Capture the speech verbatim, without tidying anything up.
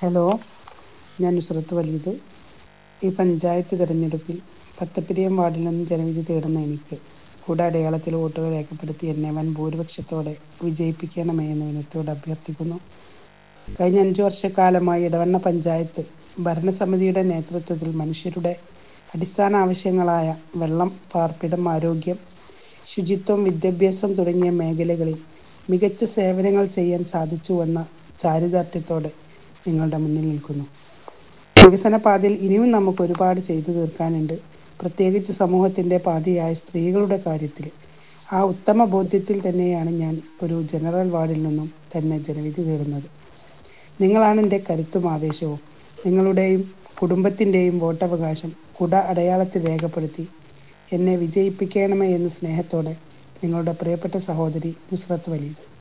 Hello, ഞാൻ നുസ്രത്ത് വലീദ്. ഈ പഞ്ചായത്ത് തിരഞ്ഞെടുപ്പിൽ പത്തപ്പിരിയം വാർഡിൽ നിന്നും ജനവിധി തേടുന്ന എനിക്ക് കുട അടയാളത്തിൽ വോട്ടുകൾ രേഖപ്പെടുത്തി എന്നെ വൻ ഭൂരിപക്ഷത്തോടെ വിജയിപ്പിക്കണമേ എന്ന് വിനയത്തോട് അഭ്യർത്ഥിക്കുന്നു. കഴിഞ്ഞ അഞ്ചു വർഷക്കാലമായി ഇടവണ്ണ പഞ്ചായത്ത് ഭരണസമിതിയുടെ നേതൃത്വത്തിൽ മനുഷ്യരുടെ അടിസ്ഥാന ആവശ്യങ്ങളായ വെള്ളം, പാർപ്പിടം, ആരോഗ്യം, ശുചിത്വം, വിദ്യാഭ്യാസം തുടങ്ങിയ മേഖലകളിൽ മികച്ച സേവനങ്ങൾ ചെയ്യാൻ സാധിച്ചുവെന്ന ചാരിതാർത്ഥ്യത്തോടെ നിങ്ങളുടെ മുന്നിൽ നിൽക്കുന്നു. വികസന പാതയിൽ ഇനിയും നമുക്ക് ഒരുപാട് ചെയ്തു തീർക്കാനുണ്ട്. പ്രത്യേകിച്ച് സമൂഹത്തിന്റെ പാതയായ സ്ത്രീകളുടെ കാര്യത്തിൽ. ആ ഉത്തമ ബോധ്യത്തിൽ തന്നെയാണ് ഞാൻ ഒരു ജനറൽ വാർഡിൽ നിന്നും തന്നെ ജനവിധി തേടുന്നത്. നിങ്ങളാണ് എൻ്റെ കരുത്തും ആവേശവും. നിങ്ങളുടെയും കുടുംബത്തിൻ്റെയും വോട്ടവകാശം കുട അടയാളത്തിൽ രേഖപ്പെടുത്തി എന്നെ വിജയിപ്പിക്കണമേ എന്ന് സ്നേഹത്തോടെ നിങ്ങളുടെ പ്രിയപ്പെട്ട സഹോദരി നുസ്രത്ത് വലീദ്.